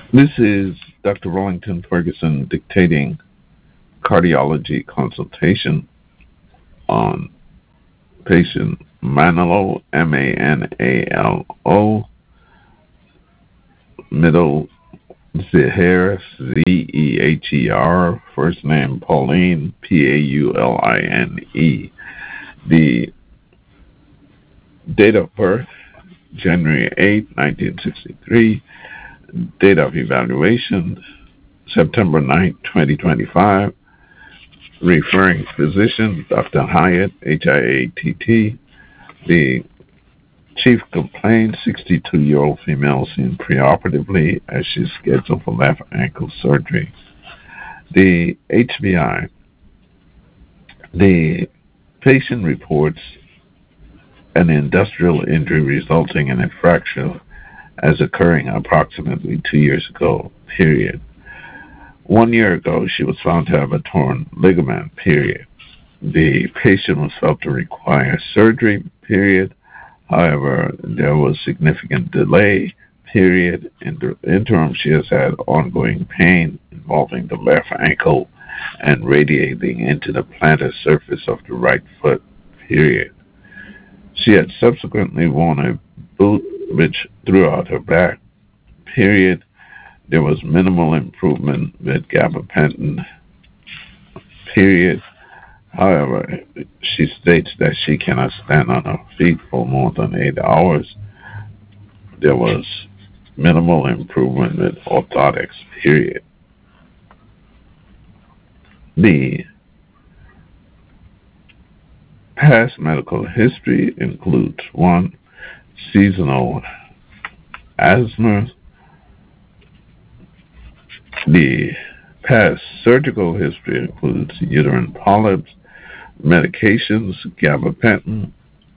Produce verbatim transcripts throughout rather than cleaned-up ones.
This is Doctor Rollington Ferguson dictating cardiology consultation on patient Manalo, M A N A L O, middle Zahir, Z E H E R, first name Pauline, P A U L I N E. The date of birth, January eighth, nineteen sixty-three. Date of evaluation, September ninth, twenty twenty-five. Referring physician, Doctor Hyatt, H I A T T. The chief complaint, sixty-two-year-old female seen preoperatively as she's scheduled for left ankle surgery. The H B I, the patient reports an industrial injury resulting in a fracture as occurring approximately two years ago, period. One year ago, she was found to have a torn ligament, period. The patient was felt to require surgery, period. However, there was significant delay, period. In the interim, she has had ongoing pain involving the left ankle and radiating into the plantar surface of the right foot, period. She had subsequently worn a boot which threw out her back, period. There was minimal improvement with gabapentin, period. However, she states that she cannot stand on her feet for more than eight hours. There was minimal improvement with orthotics, period. The past medical history includes one, seasonal asthma. The past surgical history includes uterine polyps, medications, gabapentin,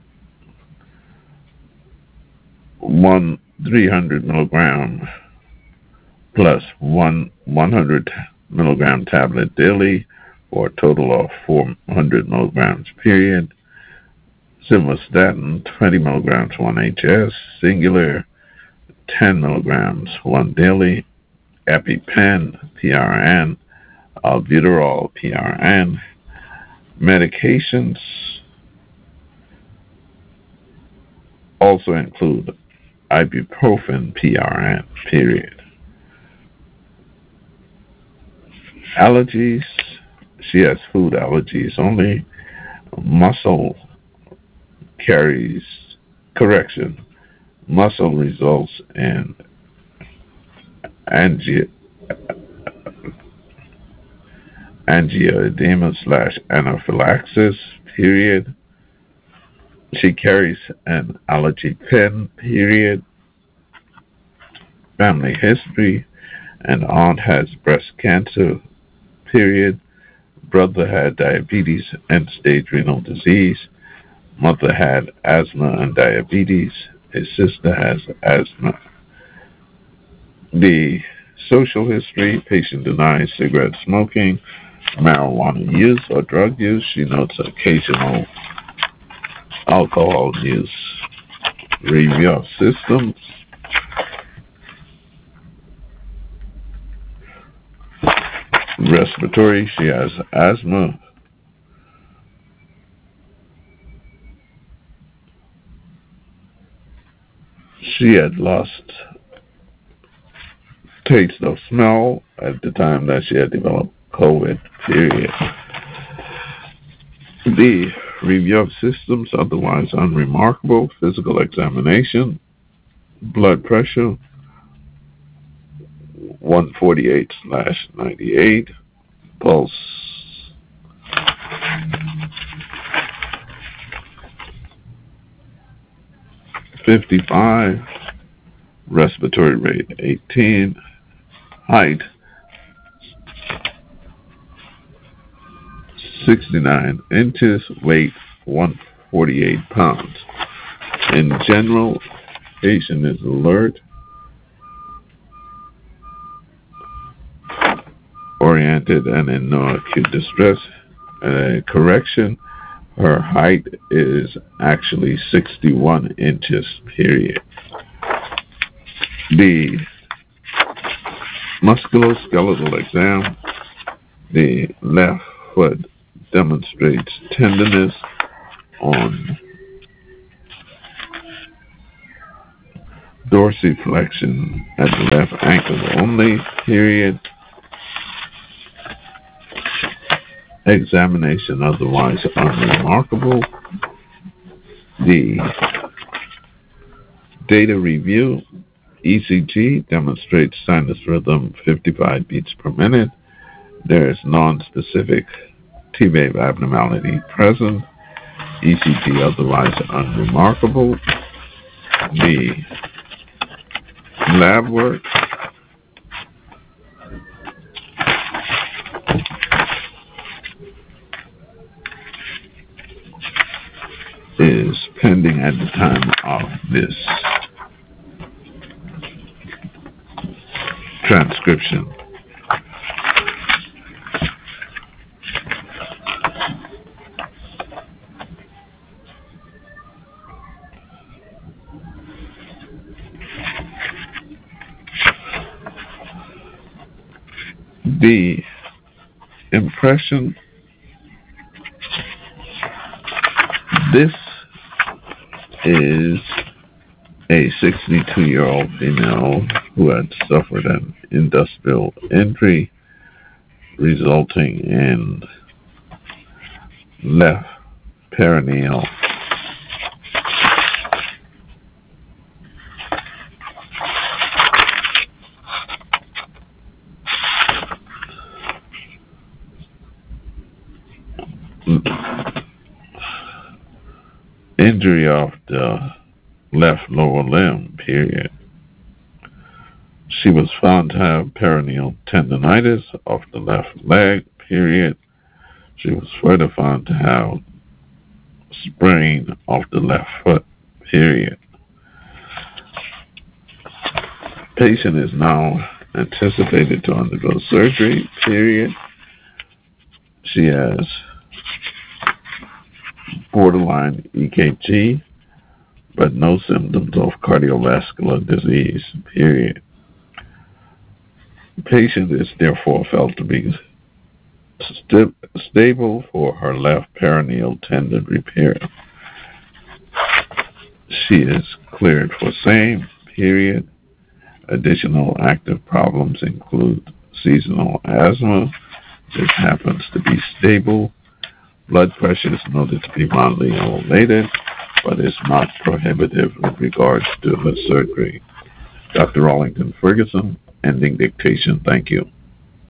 one three hundred milligram plus one one hundred milligram tablet daily for a total of four hundred milligrams period. Simvastatin, twenty milligrams one H S, singular, ten milligrams one daily. EpiPen, P R N, albuterol, P R N. Medications also include ibuprofen, P R N, period. Allergies, she has food allergies only. Muscle carries, correction, muscle results in angi- angioedema slash anaphylaxis, period. She carries an allergy pen, period. Family history, an aunt has breast cancer, period. Brother had diabetes and stage renal disease. Mother had asthma and diabetes. His sister has asthma. The social history, patient denies cigarette smoking, marijuana use or drug use. She notes occasional alcohol use. Review of systems. Respiratory, she has asthma. She had lost taste of smell at the time that she had developed COVID, period. The review of systems, otherwise unremarkable. Physical examination, blood pressure, one forty-eight slash ninety-eight, pulse fifty-five, respiratory rate eighteen, height sixty-nine inches, weight one hundred forty-eight pounds. In general, patient is alert, oriented, and in no acute distress. Uh, correction, her height is actually sixty-one inches, period. The Musculoskeletal exam. The left foot demonstrates tenderness on dorsiflexion at the left ankle only, period. Examination otherwise unremarkable. The data review. E C G demonstrates sinus rhythm fifty-five beats per minute. There is non-specific T-wave abnormality present. E C G otherwise unremarkable. The lab work. Is pending at the time of this transcription. The impression. This is a sixty-two-year-old female who had suffered an industrial injury resulting in left perineal injury of the left lower limb, period. She was found to have perineal tendonitis of the left leg, period. She was further found to have sprain of the left foot, period. Patient is now anticipated to undergo surgery, period. She has borderline E K G, but no symptoms of cardiovascular disease, period. The patient is therefore felt to be st- stable for her left perineal tendon repair. She is cleared for same, period. Additional active problems include seasonal asthma. This happens to be stable. Blood pressure is noted to be mildly elevated, but is not prohibitive with regards to the surgery. Doctor Arlington Ferguson, ending dictation. Thank you.